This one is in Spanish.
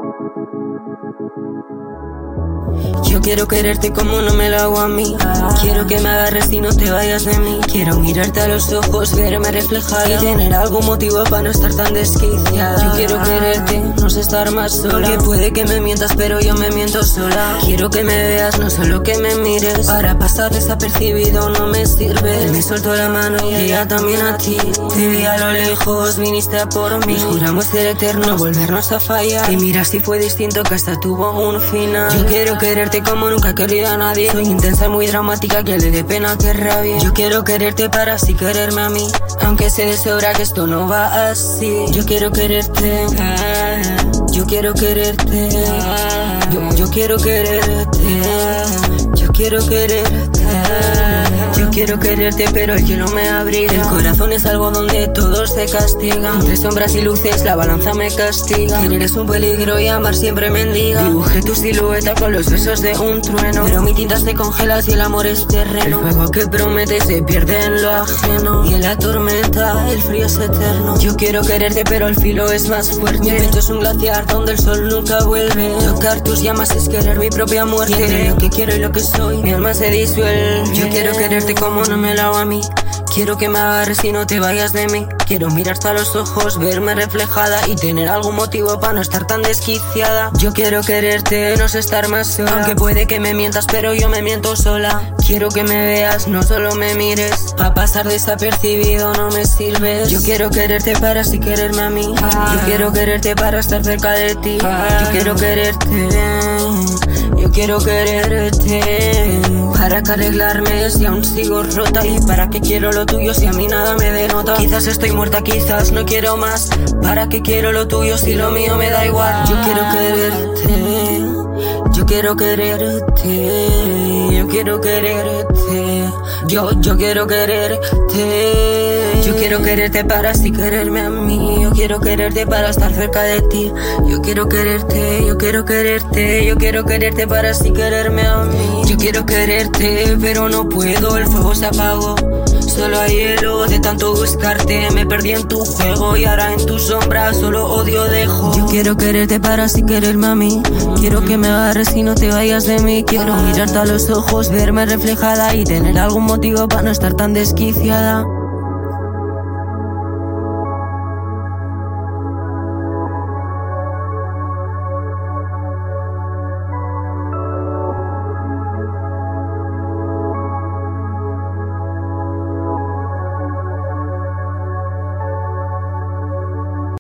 Yo quiero quererte como no me lo hago a mí. Quiero que me agarres y no te vayas de mí. Quiero mirarte a los ojos, verme reflejada y tener algún motivo para no estar tan desquiciada. Yo quiero quererte, no sé estar más sola. Que puede que me mientas pero yo me miento sola. Quiero que me veas, no solo que me mires. Para pasar desapercibido no me sirve. Él me soltó la mano y ella también a ti. Te vi a lo lejos, viniste a por mí. Nos juramos ser eterno, volvernos a fallar. Y mira si fue distinto que hasta tuvo un final. Yo quiero quererte como nunca he querido a nadie. Soy intensa y muy dramática, que le dé pena que rabie. Yo quiero quererte para así quererme a mí, aunque sé de sobra que esto no va así. Yo quiero quererte, yo quiero quererte, yo quiero quererte, yo quiero quererte. Yo quiero quererte pero el cielo me abriga. El corazón es algo donde todos se castigan. Entre sombras y luces la balanza me castiga. Querer es un peligro y amar siempre mendiga. Dibujé tu silueta con los besos de un trueno, pero mi tinta se congela si el amor es terreno. El fuego que promete se pierde en lo ajeno, y en la tormenta el frío es eterno. Yo quiero quererte pero el filo es más fuerte. Mi pecho es un glaciar donde el sol nunca vuelve. Tocar tus llamas es querer mi propia muerte. Y entre lo que quiero y lo que soy mi alma se disuelve. Yo quiero quererte como no me lo hago a mí. Quiero que me agarres y no te vayas de mí. Quiero mirarte a los ojos, verme reflejada y tener algún motivo para no estar tan desquiciada. Yo quiero quererte, no sé estar más sola. Aunque puede que me mientas pero yo me miento sola. Quiero que me veas, no solo me mires. Pa' pasar desapercibido no me sirves. Yo quiero quererte para así quererme a mí. Yo quiero quererte para estar cerca de ti. Yo quiero quererte, yo quiero quererte. Para que arreglarme si aún sigo rota. Y para que quiero lo tuyo si a mí nada me denota. Quizás estoy muerta, quizás no quiero más. Para que quiero lo tuyo si lo mío me da igual. Yo quiero quererte, yo quiero quererte, yo quiero quererte, yo quiero quererte. Yo quiero quererte para así quererme a mí. Yo quiero quererte para estar cerca de ti. Yo quiero quererte, yo quiero quererte, yo quiero quererte para así quererme a mí. Yo quiero quererte pero no puedo, el fuego se apagó. Solo hay hielo de tanto buscarte. Me perdí en tu juego y ahora en tu sombra solo odio dejo. Yo quiero quererte para así quererme a mí. Quiero que me agarres y no te vayas de mí. Quiero mirarte a los ojos, verme reflejada y tener algún motivo para no estar tan desquiciada.